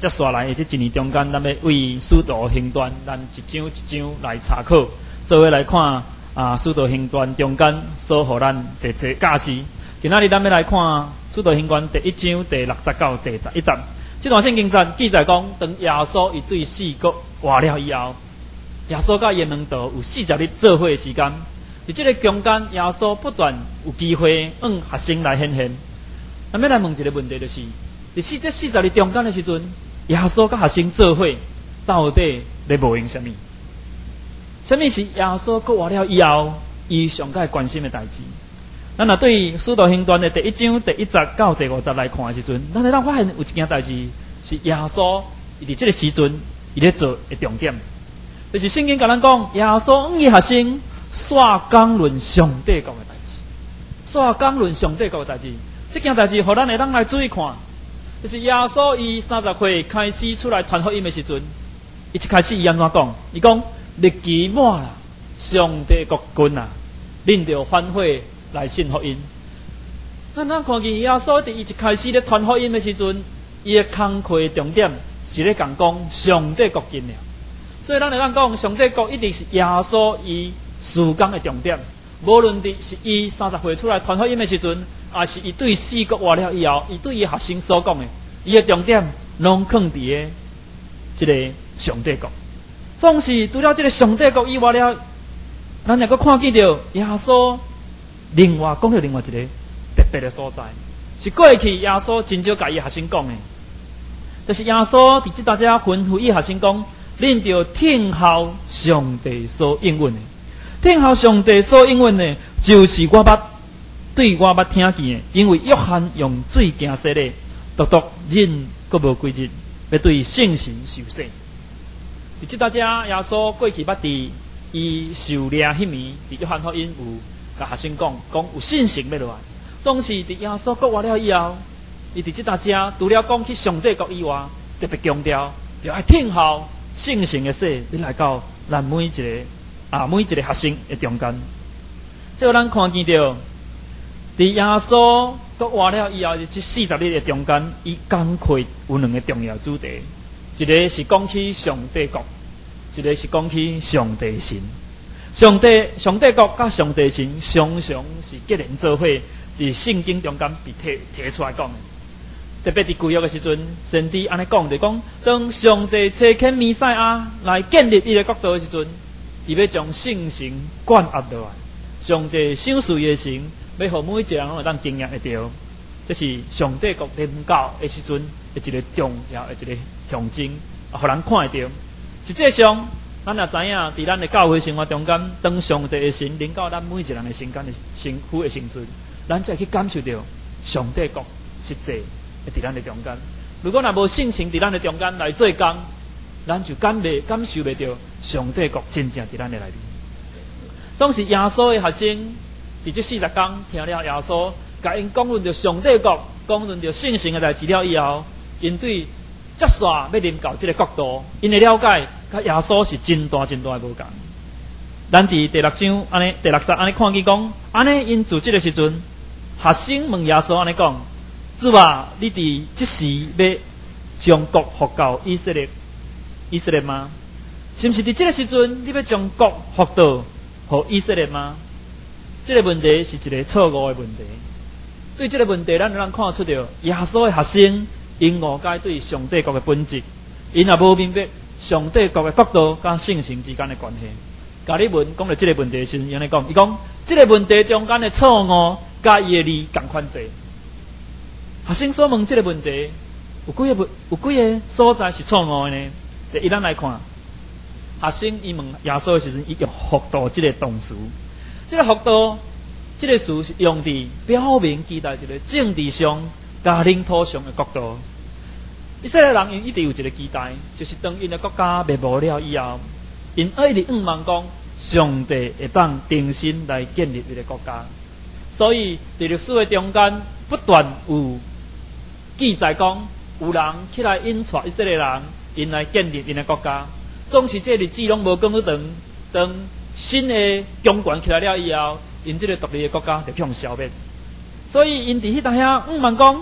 接下来的这一年中间，咱要为使徒行传，咱一章一章来查考，做伙来看使徒行传中间所予咱第一教示。今仔日咱要来看使徒行传第1章第60到第11节。这段圣经记载讲，当耶稣伊对死国活了以后，耶稣甲耶门徒有40日做伙的时间。在这个中间，耶稣不断有机会学生来显现。咱要来问一个问题，就是在这40日中间的时阵，耶稣甲学生做伙，到底咧无用什么？什么是耶稣搁活了以后，伊上界关心的代志？咱若对使徒行传的第1章第1节到第5节来看的时阵，咱会当发现有一件代志是耶稣伊伫这个时阵伊咧做的重点，就是圣经甲咱讲，耶稣伊学生刷纲论上帝国的代志，刷纲论上帝国的代志。这件代志，互咱会当来注意看，就是耶稣伊30岁开始出来传福音的时阵，伊一开始伊安怎讲？伊讲日期满啦，上帝国近啊，恁着反悔来信福音。咱看见耶稣伫伊一开始咧传福音的时阵，伊的工课的重点是咧讲上帝国近了。所以咱会当讲，上帝国一直是耶稣伊事工的重点。无论是伊30岁出来传福音的时阵，也是伊对死国活了以后，伊对伊学生所讲的，伊的重点拢放伫个这个上帝国。总是除了这个上帝国以外了，咱也阁看见到耶稣另外讲到另外一个特别的所在，是过去耶稣真少甲伊学生讲的，就是耶稣伫即大家吩咐伊学生讲，恁着听候上帝所应允的。听候上帝所应允的，就是我捌听见的。因为约翰用水惊洗的，独忍阁无几日，要对圣神受洗。伫即大家耶稣过去捌伫伊受掠迄暝，伫约翰福音有甲学生讲有信心要落来。总是伫耶稣国活了以后，伊伫即大家除了讲去上帝国以外，特别强调要爱听候圣神的洗，你来到咱每一个学生的中间。即咱看见到，伫耶稣国活了以后，这40日的中间，伊工课有2个重要主题，一个是讲起上帝国，一个是讲起上帝神。上帝国甲上帝神常常是结连做伙，伫圣经中间被提出来讲的。特别伫旧约的时阵，先知安尼讲，就讲当上帝差遣弥赛亚来建立伊的国度的时阵，伊要将圣神灌压落来。上帝赏赐伊的神，要互每一个人拢会当经验会到，这是上帝国临到的时阵的一个重要的一个象征，互人看会到。实际上，咱也知影，伫咱的教会生活中间，当上帝的神临到咱每一个人的身间的身躯的时阵，咱才去感受到上帝国实际会伫咱的中间。如果若无圣神伫咱的中间来做工，咱就感受袂到上帝国真正伫咱的内面。总是耶稣的学生伫这40天听了耶稣甲因讲论着上帝国，讲论着圣神的代志了以后，因对接续要临到这个国度，因的了解甲耶稣是真大的无共。咱伫第6章安尼，第6节安尼看见讲，安尼因自这个时阵，学生问耶稣安尼讲：主啊，你伫这时要将国复到以色列吗？是不是伫这个时阵，你要将国复到互以色列吗？这个问题是一个错误的问题。对这个问题，咱就能看出到耶稣的学生因误解对上帝国的本质，因也无明白上帝国的国度甲圣神之间的关系。加利文讲到这个问题的时候，安尼讲，伊讲这个问题中间的错误甲伊的理共款侪。学生所问这个问题，有几个所在是错误的呢？第一，咱来看，学生伊问耶稣的时阵，伊用复读这个动词。这个复读这个词是用伫表明期待一个政治上、甲领土上的国度。以色列人因一直有一个期待，就是当因的国家灭亡了以后，因一直望讲上帝会当重新来建立伊个国家。所以伫历史的中间，不断有记载讲，有人起来引带以色列人，因来建立因的国家。总是这日子拢无讲到当新的强权起来了以后，因这个独立的国家就向消灭。所以因伫迄搭遐望讲，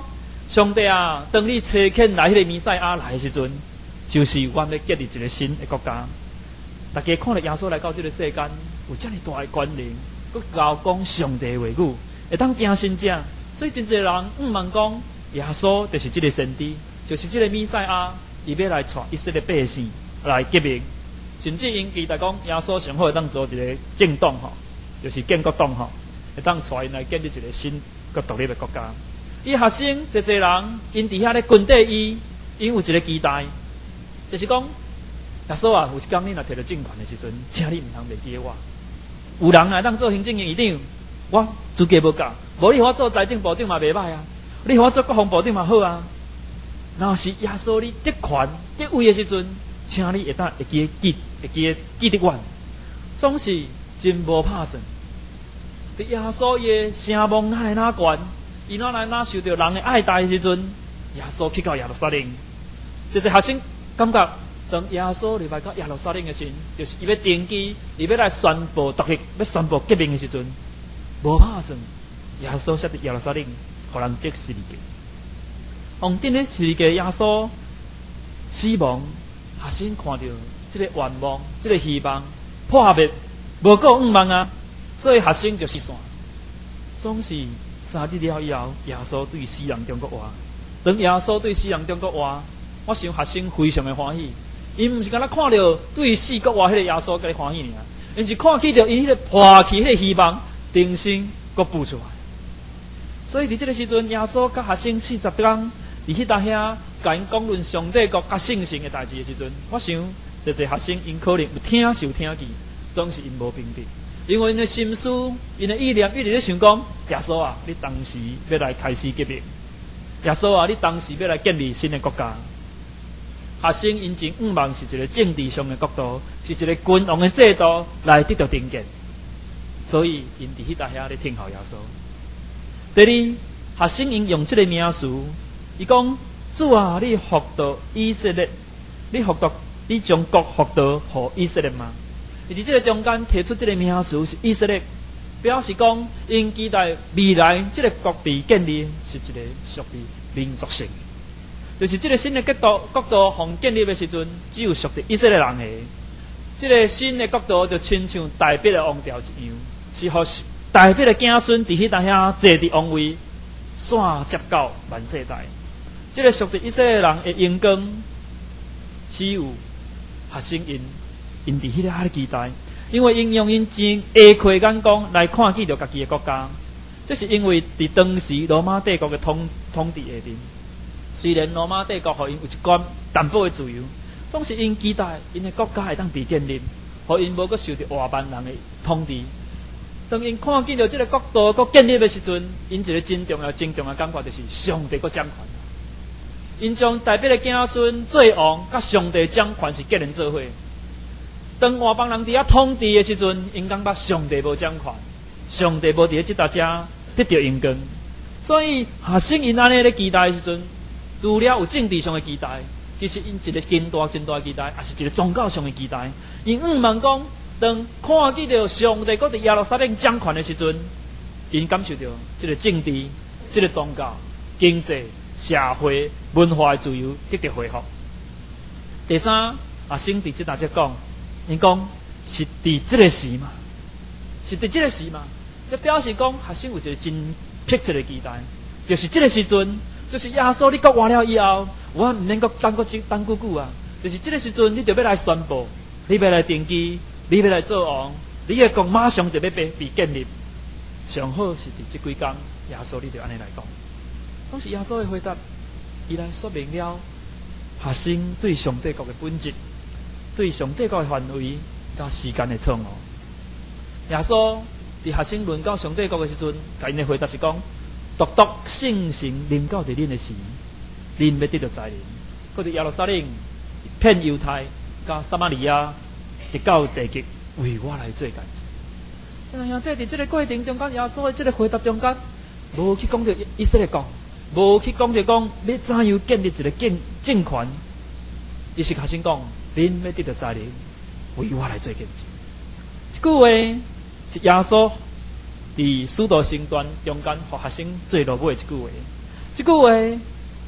上帝啊，当你差遣来迄个弥赛亚来的时阵，就是我们要建立一个新的国家。大家看到耶稣来到这个世间，有这么大的权能，佮教讲上帝的话语，会当惊神者。所以真侪人问讲，耶稣就是这个先知，就是这个弥赛亚，伊要来带以色列百姓来革命，甚至因期待讲耶稣上好会当做一个政党吼，就是建国党吼，会当带因来建立一个新佮独立的国家。伊学生侪人，因伫遐咧军队因有一个期待，就是讲耶稣啊，有一天你若摕到政权的时阵，请你唔通袂记我。有人来当做行政院长，我资格无够，无你互我做财政部长嘛袂歹啊，你互我做国防部长嘛好啊。若是耶稣你得权得位的时阵，请你会记得我，总是真无拍算。伫耶稣的声望哪来哪悬？伊哪来哪受到人的爱戴的时阵，耶稣去到耶路撒冷，这学生感觉，当耶稣入来到耶路撒冷的时候，就是伊要登基，伊要来宣布独立，要宣布革命的时阵，无拍算，耶稣下伫耶路撒冷，互人结十字架。往顶咧十字架，耶稣死亡，学生看到这个愿望，这个希望破灭，无够望啊，所以学生就失散，总是。3日了以后，耶稣对死人中国话。当耶稣对死人中国话，我想学生非常的欢喜。因唔是敢若看到对死国话迄个耶稣甲你欢喜尔，因是看起到因迄个破去迄个希望，重新搁补出来。所以伫这个时阵，耶稣甲学生40天，伫迄搭遐甲因讲论上帝国甲圣神的代志的时阵，我想这学生因可能有听有听见，总是因无评定。因为因的心思、因的意念一直咧想讲，耶稣啊，你当时要来开始革命；耶稣啊，你当时要来建立新的国家。学生因前望是一个政治上的角度，是一个君王的制度来得到定见，所以因伫迄搭遐咧听候耶稣。第二，学生因用这个名词，伊讲主啊，你复到以色列，你将国复到互以色列吗？而伫这个中间提出这个名词是以色列，表示讲因期待未来这个国被建立是一个属于民族性，就是这个新的国度互建立的时阵，只有属于以色列人的。这个新的国度就亲像大笔的王朝一样，是互大笔的子孙伫迄搭遐坐伫王位，线接到万世代。这个属于以色列人的荣光，只有学生因伫迄个遐期待，因为因用因真下开眼光来看见着家己的国家，这是因为伫当时罗马帝国的统治下面，虽然罗马帝国互因有一寡淡薄的自由，总是因期待因的国家会当被建立，互因无阁受到外邦人的统治。当因看见着这个国度阁建立的时阵，因一个真重要感觉就是上帝阁掌权。因将大笔的子孙做王，甲上帝掌权是结连做伙。当外邦人伫遐统治的时阵，因感觉上帝无掌权，上帝无伫即搭遮得到荣光。所以学生因安尼咧期待的时阵，除了有政治上的期待，其实因一个真大的期待，也是一个宗教上的期待。因望讲，当看见到上帝搁伫耶路撒冷掌权的时阵，因感受到这个政治、这个宗教、经济、社会、文化的自由得到恢复。第三，学生伫即搭遮讲。因讲是伫这个时嘛，是伫这个时嘛，就表示讲学生有一个真迫切的期待，就是这个时阵，就是耶稣你国完了以后，我唔免阁等久久啊，就是这个时阵，你就要来宣布，你要来登基，你要来做王，你的国马上就要被建立。上好是伫这几天，耶稣你就安尼来讲，当时耶稣的回答，伊来说明了学生对上帝国的本质。对上帝国的范围甲时间的错误，耶稣伫学生论到上帝国的时阵，甲因的回答是讲：独圣神临到伫恁的时，恁要得到灾难。搁伫耶路撒冷骗犹太甲撒玛利亚，直到地极为我来做代志。哎呀，这伫这个过程中间，耶稣的这个回答中间，无去讲到以色列国，无去讲到讲要怎样建立一个政权，伊是学生讲。恁要得到灾难，为我来做见证。这句话是耶稣伫使徒行传中间，互学生做落尾的一句话。这句话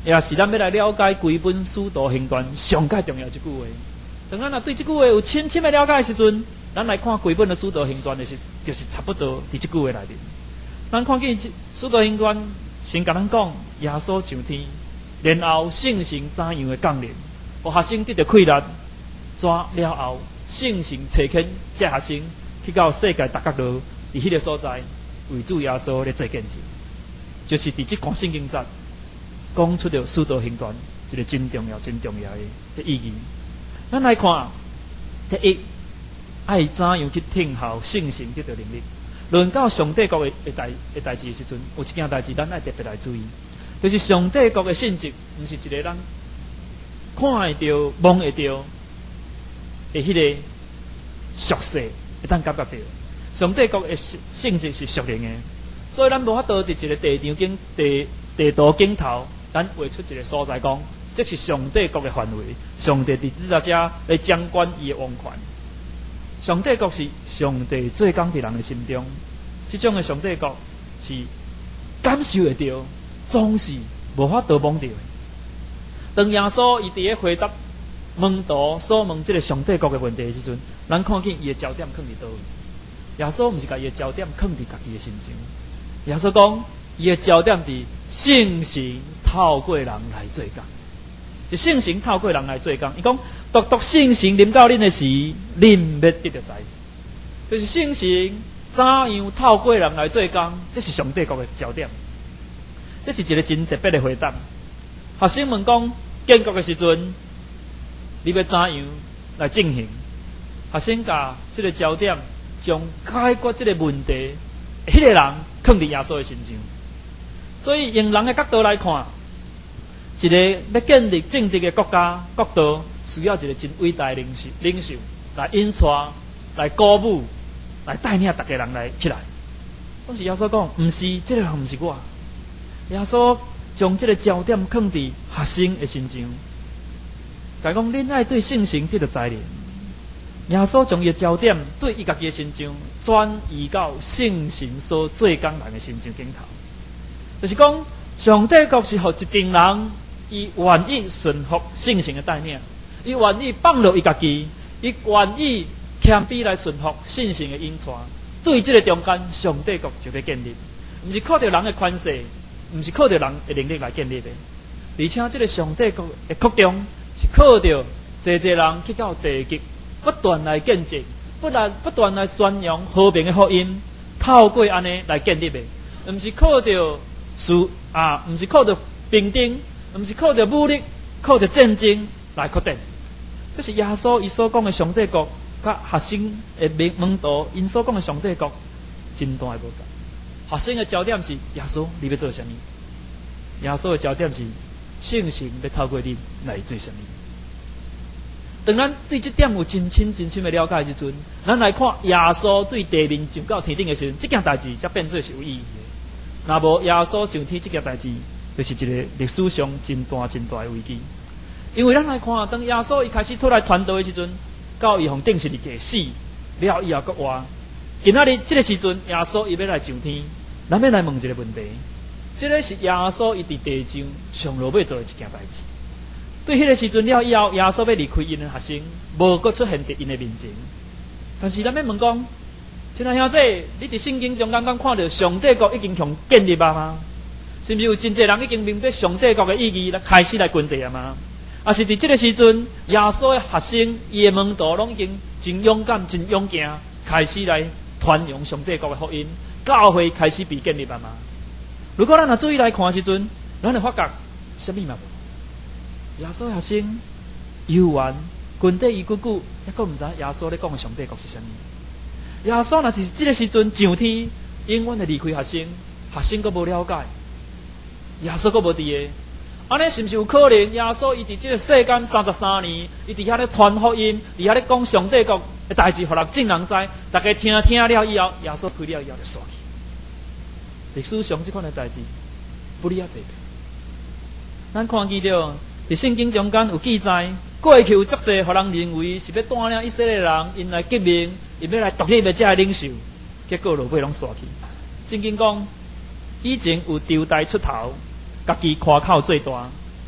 也是咱要来了解规本使徒行传上界重要一句话。当咱若对这句话有深深的了解的时阵，咱来看规本的使徒行传就是差不多伫这句话内面。咱看见使徒行传先甲咱讲耶稣上天，然后圣神怎样的降临，互学生得到快乐，怎了后圣神差遣这学生去到世界各角落，伫迄个所在为主耶稣咧做见证，就是伫这段圣经节讲出了使徒行传一个真重要的意义。咱来看，第一，爱怎样去听候圣神得到能力。论到上帝国的代志的时阵，有一件代志咱爱特别来注意，就是上帝国的性质，毋是一个咱看会到、摸会到的迄个俗世，会当感觉到。上帝国的性质是属灵的，所以咱无法度伫一个地图镜头，咱画出一个所在讲，这是上帝国的范围。上帝伫这遮来掌管伊的王权。上帝国是上帝做工伫人的心中，这种的上帝国是感受会到，总是无法度摸到的。当耶稣伊伫咧回答门徒所问这个上帝国的问题的时阵，咱看见伊的焦点放伫倒位。耶稣毋是把伊的焦点放伫家己的心中，耶稣讲伊的焦点伫圣神透过人来做工，是圣神透过人来做工。伊讲独圣神临到恁的时，恁要得到知，就是圣神怎样透过人来做工，这是上帝国的焦点。这是一个真特别的回答。学生问讲建国的时阵，你要怎样来进行？学生甲这个焦点，将解决这个问题，迄个人放伫耶稣的身上。所以用人的角度来看，一个要建立政治的国家国度，需要一个真伟大的领袖来引带、来鼓舞、来带领大家人来起来。当时耶稣讲，毋是这个人，毋是我。耶稣将这个焦点放伫学生的身上，甲讲恁爱对圣神得到知念。耶稣将伊的焦点对伊家己的身上转移到圣神所做工人的身上顶头，就是讲上帝国是互一群人，伊愿意顺服圣神的带领，伊愿意放落伊家己，伊愿意谦卑来顺服圣神的引带。对这个中间，上帝国就要建立，毋是靠着人的权势，毋是靠着人的能力来建立的，而且这个上帝国的扩张是靠着侪人去到地极。不断来见证，不断来宣扬和平的福音，透过安尼来建立的，毋是靠着毋是靠着兵丁，毋是靠着武力，靠着战争来确定。这是耶稣伊所讲的上帝国，甲学生的门徒因所讲的上帝国真大的无同。学生的焦点是耶稣，你要做什么？耶稣的焦点是圣神要透过你来做什么？当咱对这点有真深的了解的时阵，咱来看耶稣对地面上到天顶的时阵，这件代志才变做是有意义的。若无耶稣上天这件代志，就是一个历史上真大的危机。因为咱来看，当耶稣一开始出来传道的时阵，到伊互定十字架死了以后，搁活。今仔日这个时阵，耶稣伊要来上天，咱要来问一个问题：这个是耶稣伊伫地上上路要做的一件代志。对迄个时阵了以后，耶稣要离开因的学生，无搁出现伫因的面前。但是咱要问讲，亲爱兄弟，你伫圣经中刚刚看到上帝国已经向建立啊吗？是毋是有真侪人已经明白上帝国的意义，来开始来建立啊吗？啊是伫这个时阵，耶稣的学生、伊的门徒拢已经真勇敢、真勇敢，开始来传扬上帝国的福音，教会开始被建立啊吗？如果咱若注意来看的时阵，咱会发觉什么嘛无？耶稣的学生、游玩、军队伊久，还阁毋知耶稣咧讲的上帝国是啥物。耶稣若是这个时阵上天，永远会离开学生，学生阁无了解，耶稣阁无伫个。安尼是毋是有可能？耶稣伊伫这个世间33年，伊伫遐咧传福音，伫遐咧讲上帝国的代志，互人众人知，大家听了以后，耶稣开了以后就煞去。历史上这款的代志不哩啊侪遍。咱看见着。伫圣经中间有记载，过去有足侪，互人认为是要带领以色列人，因来革命，因要来独立的这个领袖，结果落尾拢煞去。圣经讲，以前有朝代出头，家己夸口最大，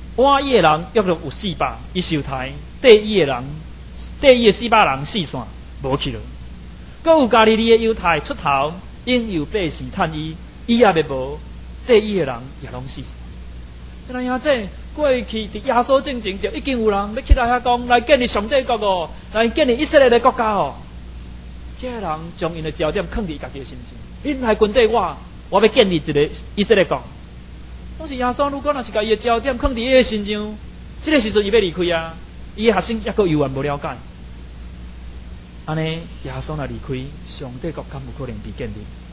晚伊的人约略有400，伊受台第一的400人死散无去了。搁有加利利的犹太出头，因有百姓趁伊，伊也袂无，第一的人也拢死散。即个样子，过去伫耶稣进前就已经有人要起来遐讲，来建立上帝国哦，来建立以色列的国家哦。这个人将因的焦点放伫家己的心情，因来军队我要建立一个以色列国。当时耶稣如果若是甲伊的焦点放伫伊的心上，这个时阵伊要离开啊，伊的学生抑阁犹原无了解。安尼，耶稣若离开，上帝国敢有可能被建立？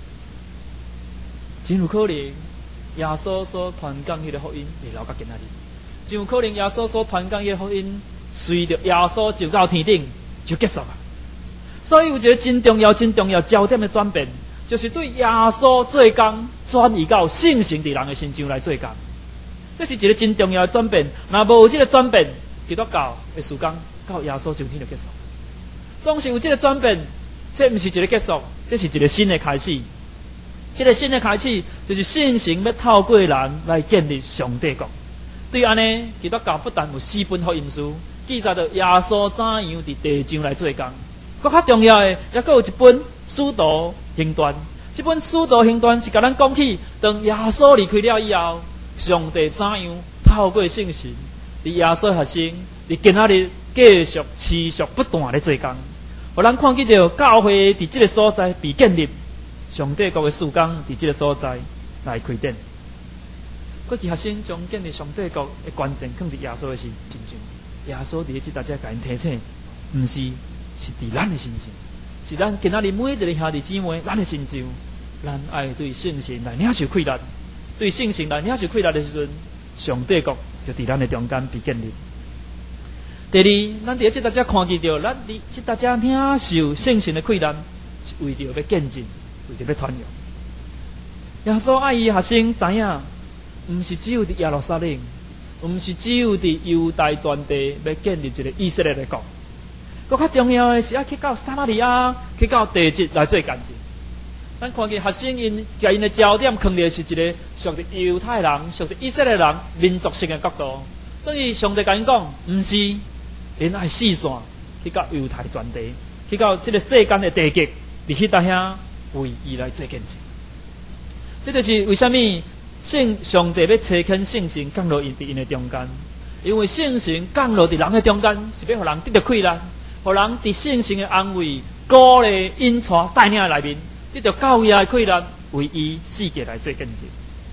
真有可能，耶稣所传讲迄个福音会留到今仔日。真有可能，耶稣所传讲迄个福音，随着耶稣就到天顶就结束了。所以有一个真重要焦点的转变，就是对耶稣做工转移到信心伫人的身上来做工。这是一个真重要的转变。若无有这个转变，基督教的事工到耶稣上天就结束。总是有这个转变，这不是一个结束，这是一个新的开始。这个新的开始，就是信心要透过人来建立上帝国。对安尼，基督教不但有4本福音书，记载着耶稣怎样伫地上来做工。更较重要的，也阁有一本使徒行传。这本使徒行传是甲咱讲起，当耶稣离开了以后，上帝怎样透过信心，伫耶稣学生，伫今仔日继续持续不断咧做工。互咱看见到教会伫这个所在被建立，上帝国的事工伫这个所在来开展。过去学生将建立上帝国的关键放伫耶稣的身上，耶稣伫这大家甲因提醒，毋是伫咱的身上，是咱今仔日每一个兄弟姊妹，咱的身上，咱爱对信心来领受困难，对信心来领受困难的时阵，上帝国就伫咱的中间被建立。第二，咱伫这大家看见到，咱伫这大家领受信心的困难，是为着要见证，为着要传扬。耶稣爱伊学生知影，毋是只有伫耶路撒冷，毋是只有伫犹太全地要建立一个以色列的国，更较重要的是要去到撒玛利亚，去到地极来做见证。咱看见学生因甲因的焦点放的是一个属于犹太人、属于以色列人民族性的角度，所以上帝甲因讲，毋是因爱四散去到犹太全地，去到这个世间的地极，伫迄搭遐为伊来做见证。这就是为什么上帝要差遣圣神降落伫因的中间，因为圣神降落伫人的中间，是要互人得到快乐，互人伫圣神的安慰、鼓励、引带带领的内面，得到教义的快乐，为伊世界来做见证。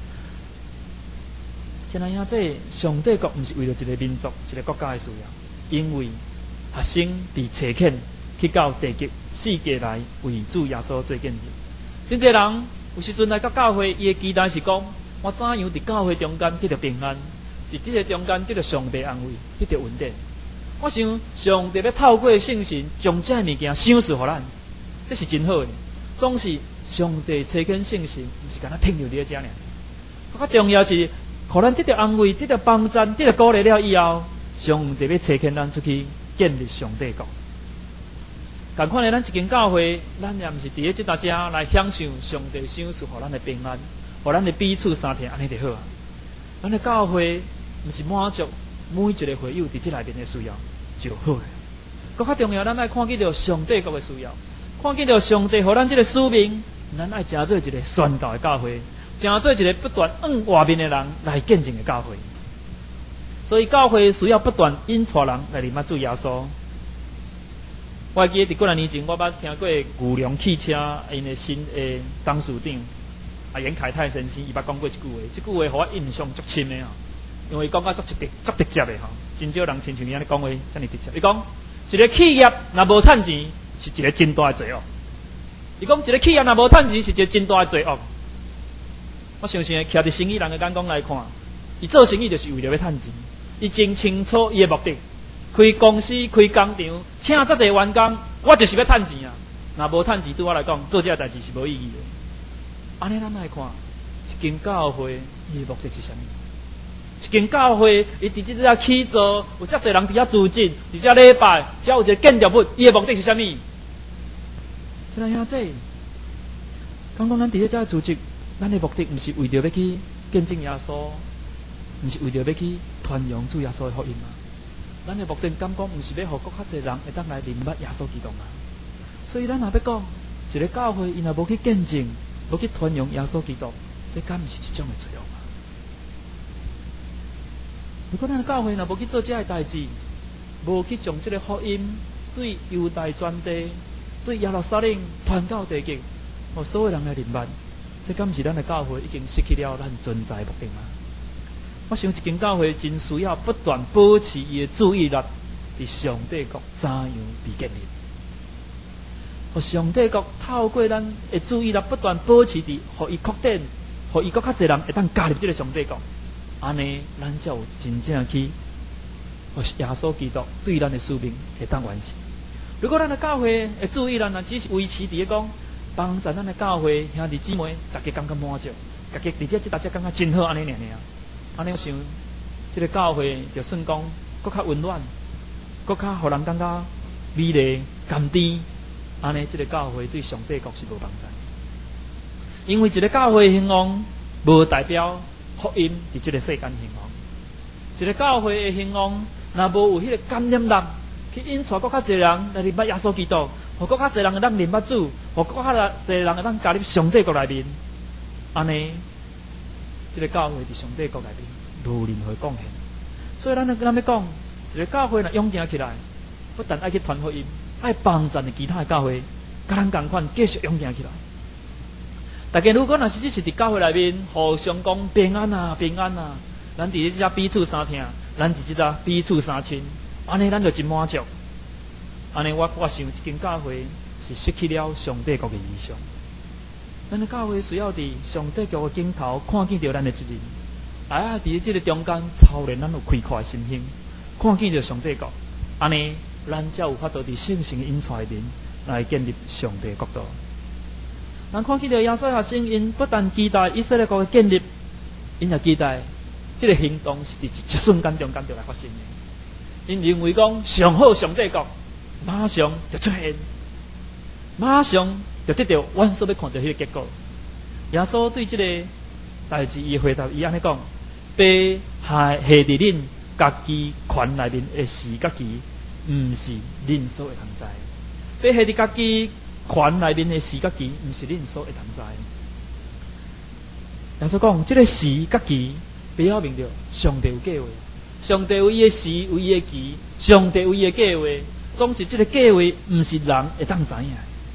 怎样这上帝国毋是为了一个民族、一个国家的需要？因为学生被差遣去到地极世界来为主耶稣做见证。真侪人有时阵来到教会，伊的期待是讲，我怎样伫教会中间得到平安，伫这个中间得到上帝安慰，得到稳定。我想上帝要透过圣神将这物件赏赐互咱，这是真好的。总是上帝差遣圣神，毋是干那停留伫遮尔。更较重要是，互咱得到安慰，得到帮助，得到鼓励了以后，上帝要差遣咱出去建立上帝国。同款的，咱一间教会，咱也毋是伫咧即搭遮来享受上帝赏赐互咱的平安，互咱的彼此相听，安尼就好啊。咱的教会毋是满足每一个会友伫即内面的需要就好了。更较重要，咱爱看见到上帝国的需要，看见到上帝互咱即个使命，咱爱成做一个宣教的教会，成做一个不断往外面的人来见证的教会。所以教会需要不断引带人来认识主耶稣。我还记得伫几年前，我捌听过牛龙汽车因的新董事长严凯泰先生，伊捌讲过一句话，这句话互我印象足深的吼，因为伊讲啊足直接的吼，真少人亲像伊安尼讲话遮尔直接。伊讲一个企业若无趁钱，是一个真大的罪恶。伊讲一个企业若无趁钱，是一个真大的罪恶。我相信徛伫生意人的眼光来看，伊做生意就是为了要趁钱，伊真清楚伊的目的。开公司、开工厂，请遮侪员工，我就是要趁钱啊！若无趁钱，对我来讲，做这个代志是无意义的。安尼咱来看，一间教会伊的目的是啥物？一间教会伊伫即只起座，有遮侪人伫遐组织，伫遮礼拜，只有一个建筑物，伊的目的是啥物？像样这，刚讲咱伫遮组织，咱的目的毋是为着要去见证耶稣， 毋是为着要去传扬主耶稣的福音吗？咱的目的感觉毋是要互更较侪人会当来认捌耶稣基督吗？所以咱若要讲一个教会，伊若无去见证，无去传扬耶稣基督，这敢毋是一种的罪恶吗？如果咱的教会若无去做这个代志，无去将这个福音对犹太全地、对耶路撒冷传到地极，互所有人来认捌，这敢毋是咱的教会已经失去了咱存在的目的吗？我想一间教会真需要不断保持伊的注意力伫上帝国怎样被建立，互上帝国透过咱的注意力不断保持伫，互伊扩展，互伊更较侪人会当加入这个上帝国，安尼咱才有真正去，互耶稣基督对咱的使命会当完成。如果咱的教会的注意力若只是维持伫讲帮助咱的教会兄弟姊妹，大家感觉满足，大家而且大家感觉真好，安尼尔尔。安尼我想，这个教会就算讲更较温暖，更较互人感觉美丽、甘甜，安尼这个教会对上帝国是无帮助。因为一个教会兴旺，无代表福音伫这个世间兴旺。一个教会的兴旺，若无有迄个感染力，去引带更较侪人来认捌耶稣基督，互更较侪人会当认捌主，互更较侪人会当加入上帝国内面，安尼。这个教会伫上帝国内面无任何贡献，所以咱要讲，一个教会若勇行起来，不但爱去传福音，爱帮助其他的教会，甲咱同款继续勇行起来。大家如果若是只是伫教会内面互相讲平安啊平安啊，咱伫这彼此相听，咱伫这彼此相亲，安尼咱就真满足。安尼我想，一间教会是失去了上帝国的意象。咱的教会需要伫上帝国的镜头看见着咱的责任，啊，伫这个中间操练咱有开阔的心胸，看见着上帝国，安尼咱才有法度伫圣神的引带面来建立上帝的国度。咱看见着耶稣学生，因不但期待以色列国的建立，因也期待这个行动是伫一瞬间中间就来发生的。因认为讲上好上帝国马上就出现，马上就得到阮所要看到迄个结果。耶稣对这个代志，伊回答，伊安尼讲：，被下伫恁家己权内面的事甲其，毋是恁所会通知；，被下伫家己权内面的事甲其，毋是恁所会通知。耶稣讲，这个事甲其表明着上帝有计划，上帝有伊的事，有伊的期，上帝有伊的计划，总是这个计划毋是人会当知影。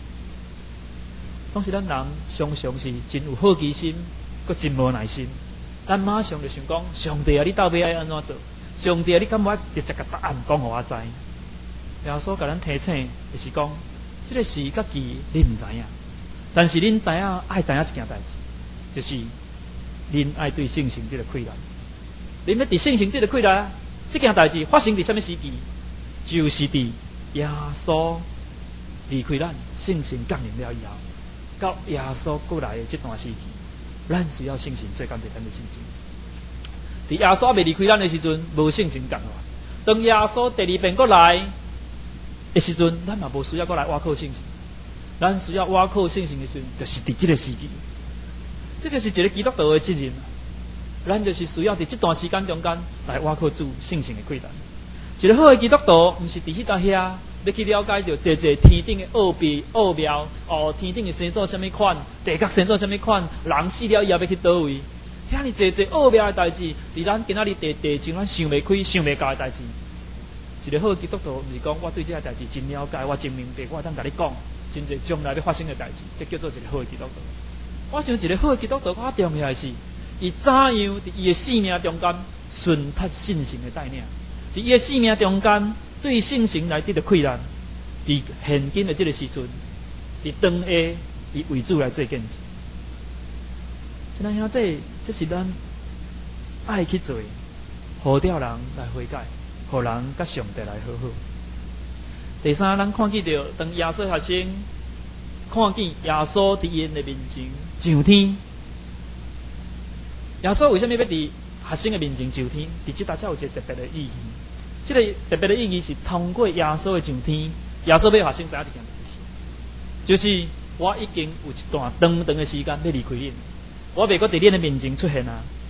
总是咱人常常是真有好奇心，佮真无耐心。咱马上就想讲，上帝啊，你到底爱安怎做？上帝啊，你敢无直接个答案讲互我知？耶稣甲咱提醒，就是讲，这个事甲期你毋知影，但是恁知影爱知影一件代志，就是恁爱对圣神这个愧难。恁要伫圣神这个愧难，这件代志发生伫什么时期？就是伫耶稣离开咱，圣神降临了以后。到耶稣过来的这段时期，咱需要圣神做干对咱的圣神。伫耶稣未离开咱的时阵，无圣神降落。当耶稣第二遍过来的时阵，咱嘛无需要过来挖靠圣神。咱需要挖靠圣神的时阵，就是伫这个时期。这就是一个基督徒的责任。咱就是需要伫这段时间中间来挖靠主圣神的贵难。一个好的基督徒，毋是伫迄搭遐。要去了解到天顶的奥秘、奥妙哦，天顶的生做什么款，地壳生做什么款，人死了以后要去倒位，遐尼奥妙的代志，伫咱今仔日地上咱想袂开、想袂到的代志。一个好基督徒，毋是讲我对这个代志真了解，我真明白，我当甲你讲，真侪将来要发生的代志，这叫做一个好的基督徒。我想一个好的基督徒，较重要的是，伊怎样伫伊的生命中间顺脱信心的带领，伫伊的生命中间。对圣神来得到困难，伫现今的这个时阵，伫当下以为主来做见证。咱兄这是咱爱去做，呼召人来悔改，互人甲上帝来和好。第三，咱看见到当耶稣学生看见耶稣伫因的面前上天，耶稣为什么要伫学生的面前上天？伫这搭才有一个特别的意义。这个特别的意义是通过耶稣的上天，耶稣要学生知影一件代志，就是我已经有一段长长的时间要离开恁，我袂阁伫恁的面前出现啊。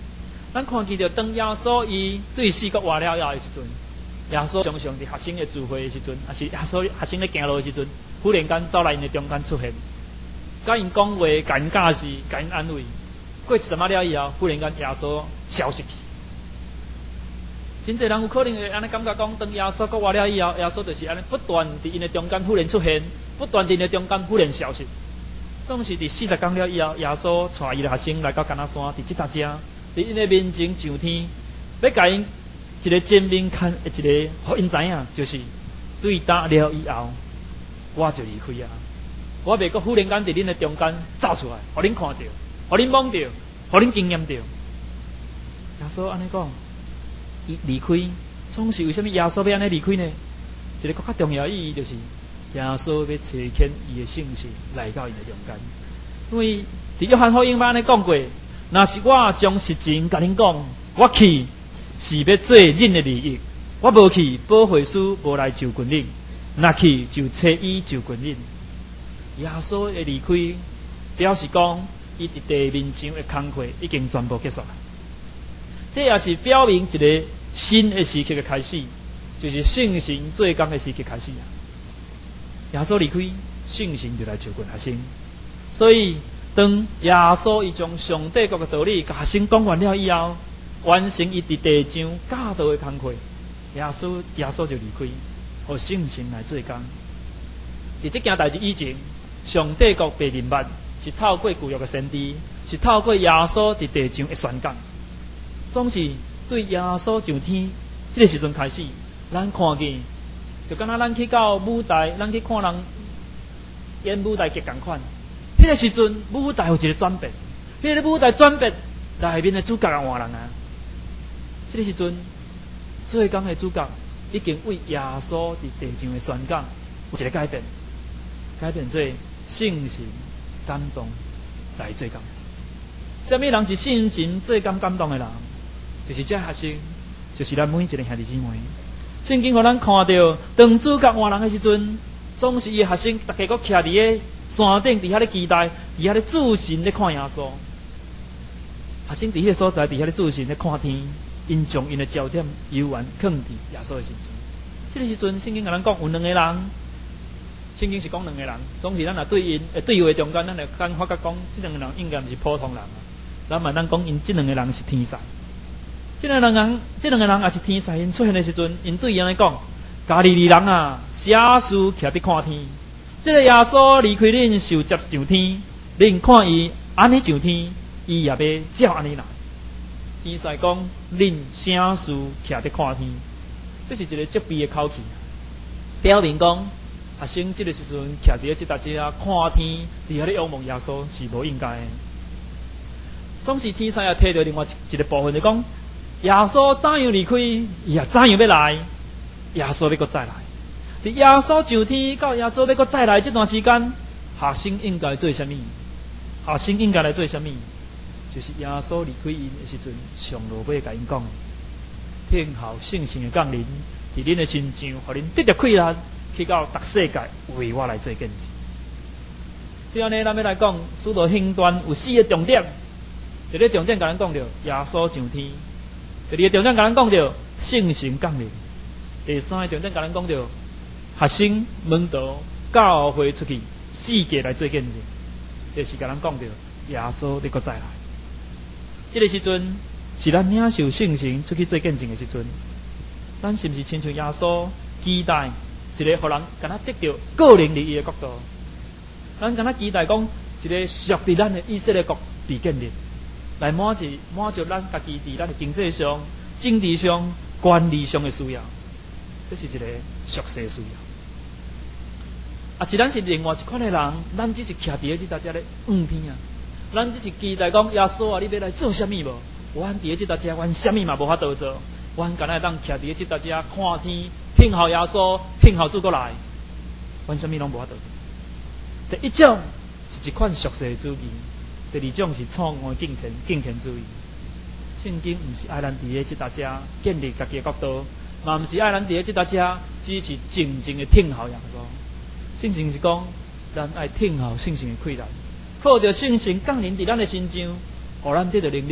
咱看见着当耶稣伊对四国活了后的时阵，耶稣常常伫学生的聚会的时阵，也是耶稣学生咧行路的时阵，忽然间走来因的中间出现，甲因讲话，甲因教示，甲因安慰。过一阵仔了以后，忽然间耶稣消失去。真侪人有可能会安尼感觉讲，当耶稣国活了以后，耶稣就是安尼不断伫因的中间忽然出现，不断伫因的中间忽然消失。总是伫40天了以后，耶稣带伊的学生来到橄榄山，伫即搭遮，伫因的面前上天，要甲因一个前面看一个，互因知影，就是对答了以后，我就离开啊！我袂阁忽然间伫恁的中间走出来，互恁看到，互恁摸到，互恁经验到。耶稣安尼讲，伊离开，总是为什么耶稣要安尼离开呢？一个更较重要的意义就是。耶稣要垂牵伊的信心来到伊的中间，因为伫约翰福音安尼讲过，若是我将实情甲恁讲，我去是要做恁的利益，我无去保惠师无来就近恁，若去就找伊就近恁。耶稣的离开，表示讲伊伫地面上的工课已经全部结束了。这也是表明一个新的时期的开始，就是圣神做工的时期开始啊。耶稣离开，圣神就来照顾学生。所以，当耶稣伊将上帝国的道理甲学生讲完了以后，完成伊伫地上教导的工课，耶稣就离开，互圣神来做工。伫这件代志以前，上帝国被明白是透过旧约的先知，是透过耶稣伫地上的宣讲。总是对耶稣上天这个时阵开始，咱看见。就敢若咱去到舞台，咱去看人演舞台剧同款。迄个时阵，舞台有一个转变，迄个舞台转变，内面的主角也换人啊。这个时阵，做工的主角已经为耶稣伫地上的宣讲有一个改变，改变做圣神感动来做工。什么人是圣神做工感动的人？就是这学生，就是咱每一个兄弟姊妹。圣经互咱看到，当主角换人的时阵，总是伊学生大家搁徛伫个山顶，伫遐咧期待，伫遐咧注神咧看耶稣。学生伫迄个所在，伫遐咧注神咧看天，因将因的焦点悠远放伫耶稣的身上。这个时阵，圣经甲咱讲有两个人，圣经是讲两个人，总是咱若对因对话中间，咱来感发觉讲，这两个人应该毋是普通人啊。咱嘛，咱讲因这两个人是天使。这两个人也是天使，因出现的时阵，因对伊安尼讲：加利利人啊，写书徛伫看天。这个耶稣离开恁，受接上天，恁看伊安尼上天，伊也要照安尼来。天使讲：恁写书徛伫看天，这是一个责备的口气，表明讲学生这个时阵徛伫即搭遮看天，伫遐咧仰望耶稣是无应该的。总是天使也提到另外一个部分，就讲。耶稣怎样离开，伊也怎样要来。耶稣要搁再来。伫耶稣上天到耶稣要搁再来这段时间，学生应该做什么？学生应该来做什么？就是耶稣离开因的时阵，上路尾甲因讲：天后圣神的降临，伫恁的身上，互恁得着快乐，去到逐世界为我来做见证。所以呢，咱要来讲，使徒行传有4个重点。第一个重点甲咱讲着耶稣上天。第二个重点甲咱讲到圣神降临，第三个重点甲咱讲到学生门徒教会出去世界来做见证，就是甲咱讲到耶稣要搁再来。这个时阵是咱领受圣神出去做见证的时阵，咱是不是亲像耶稣期待一个互人敢若得到个人利益的角度？咱敢若期待讲一个属伫咱的以色列国被建立。来满足咱家己伫咱的经济上、政治上、管理上的需要，这是一个俗世的需要。啊，是咱是另外一款的人，咱只是徛伫即搭遮咧天啊，咱只是期待讲耶稣啊，你要来做啥物无？阮伫即搭遮，阮啥物嘛无法度做，阮敢若会当徛伫即搭遮看天，听候耶稣，听候主过来，阮啥物拢无法度做。第一种是一款俗世的主义。第二种是错误的敬虔主义。圣经毋是爱咱伫咧即搭遮建立家己的国度，嘛毋是爱咱伫咧即搭遮只是静静的听候耶稣。圣经是讲，咱爱听候圣神的快乐，靠着圣神降临伫咱的身上，互咱得到能力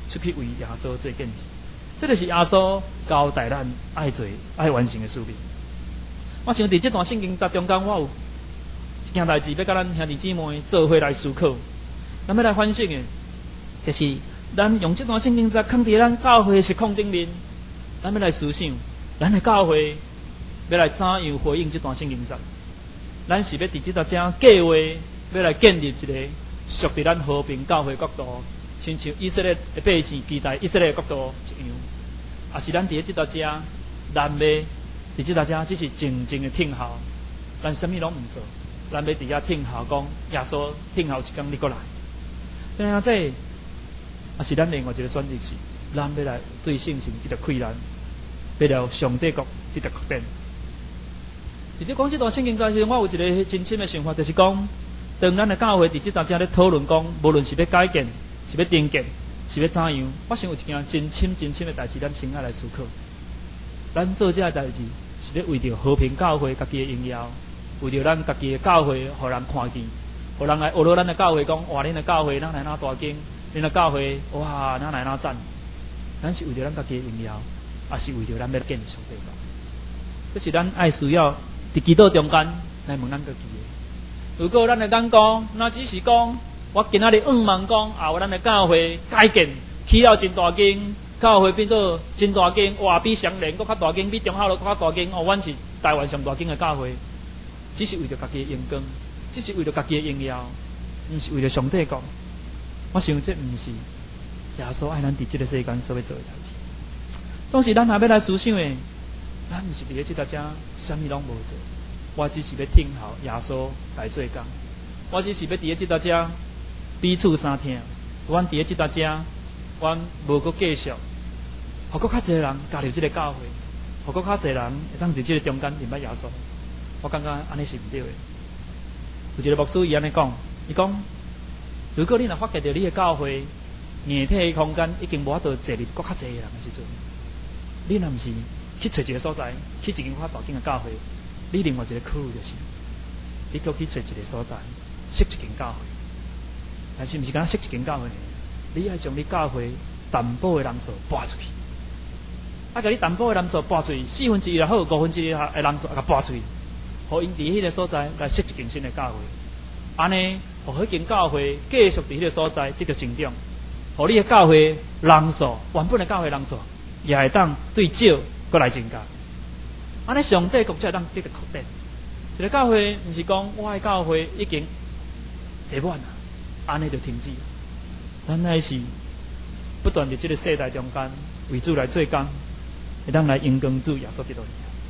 出去为耶稣做见证。这就是耶稣交代咱爱做爱完成的使命。我想伫这段圣经中间，我有一件代志要甲咱兄弟姊妹做伙来思考，咱要来反省的，就是咱用这段圣经在放伫咱教会的实况顶面，咱要来思想，咱的教会要来怎样回应这段圣经节？咱是要伫这搭正计划要来建立一个属于咱和平教会国度，亲像以色列的百姓期待以色列的国度一样，也是咱伫这搭正咱要伫这搭正只是静静的听候，咱什么拢唔做，咱要伫遐听候讲耶稣听候一天你过来。所以这也是咱另外一个选择是，咱要来对圣神这个困难，要了上帝国这个确定。直接讲这段圣经在时，我有一个真深的想法，就是讲，当咱的教会伫这搭正咧讨论讲，无论是要改建，是要重建，是要怎样，我想有一件真深的代志，咱先爱来思考。咱做这个代志，是要为着和平教会家己的荣耀，为着咱家己的教会，互人看见，互人来学到咱的教会，讲哇，恁的教会哪来哪大间，恁的教会哇哪来哪赞。咱是为着咱家己的荣耀，也是为着咱要建立上帝国。这是咱爱需要。伫祈祷中间来问咱家己的，如果咱会讲讲，那只是讲我今仔日望讲啊，咱的教会改建起了真大间，教会变做真大间，哇，比双连搁较大间，比中孝路搁较大间，哦，阮是台湾上大间的教会，只是为着家己的荣光，只是为着家己的荣耀，毋是为着上帝国。我想这毋是耶稣爱咱伫这个世间所要做的代志。总是咱也要来思想的。咱毋是伫咧即搭正，啥物拢无做，我只是要听候耶稣来做工。我只是要伫咧即搭正彼此相听。阮伫咧即搭正，阮无搁继续，互搁较侪人加入即个教会，互搁较侪人会当伫即个中间认捌耶稣。我感觉安尼是毋对的。有一个牧师伊安尼讲，伊讲，如果你若发觉到你的教会硬体空间已经无法度坐入搁较侪人的时阵，你若毋是去找一个所在，去一间较大间的教会，你另外一个考虑就是，你搁去找一个所在，设一间教会。但是毋是敢设一间教会呢？你爱将你教会淡薄的人数搬出去，甲你淡薄的人数搬出去，1/4也好，1/5的人数也甲搬出去，互因伫迄个所在来设一间新的教会。安尼，互迄间教会继续伫迄个所在得到成长，互你的教会人数，原本的教会人数也会当对少。搁来增加，安尼上帝国才会当得到确定。一个教会毋是讲我的教会已经坐满啦，安尼就停止。咱乃是不断伫这个世代中间为主来做工，会当来荣光主耶稣基督。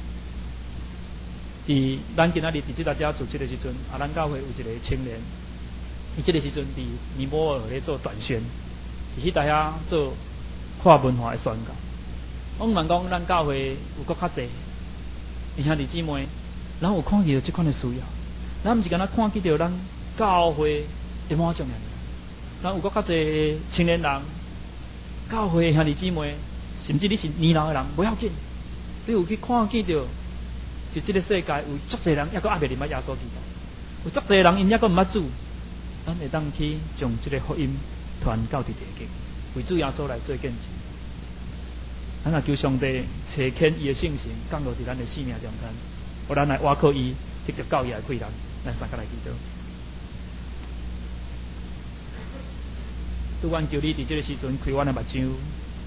伫咱今仔日伫这搭遮做这个时阵，啊，咱教会有一个青年，伊这个时阵伫尼泊尔咧做短宣，伫迄搭遐做跨文化的宣教。我毋茫讲，咱教会有搁较济兄弟姊妹，咱有看见到即款的需要，咱毋是敢若看见到咱教会的满足尔，咱有搁较济青年人，教会兄弟姊妹，甚至你是年老的人，不要紧，你有去看见到，就即个世界有足济人，抑搁还未认捌耶稣基督，有足济人因抑搁毋捌主，咱会当去将即个福音传到伫地界，为主耶稣来做见证。咱也求上帝垂牵伊的圣神降落伫咱的生命中间，互咱来倚靠伊，得到教义的贵人。咱三个来祈祷。主，阮求你伫这个时阵开阮的目睭，